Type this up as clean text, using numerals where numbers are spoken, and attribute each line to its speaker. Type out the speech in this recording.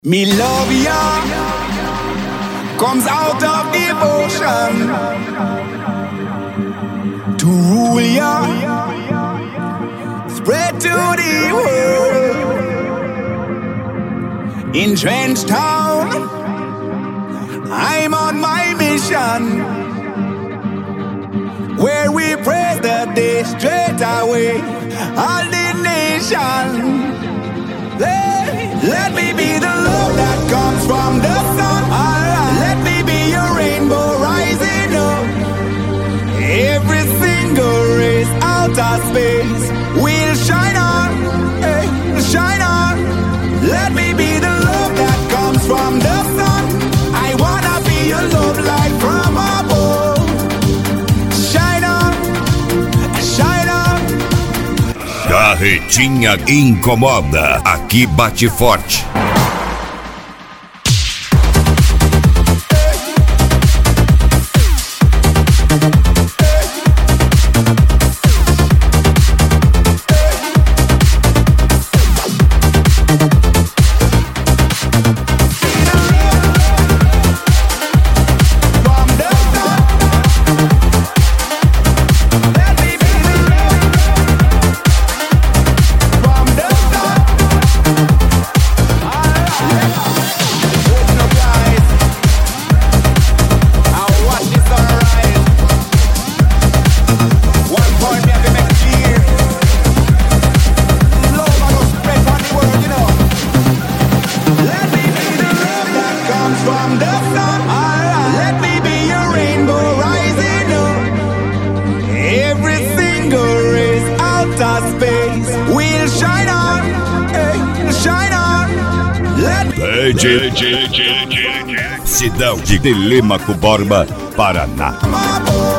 Speaker 1: Me love ya comes out of devotion to rule ya, spread to the world. In Trench Town, I'm on my mission, where we praise the day straight away, all the nation. Let me be the love that comes from the sun. Let me be your rainbow rising up. Every single race out of space will shine on, shine on. Let me be the love that comes from the sun. I wanna be your love light from above. Shine on, shine on.
Speaker 2: Carretinha incomoda, aqui bate forte. Sidão de Telêmaco Borba, Paraná.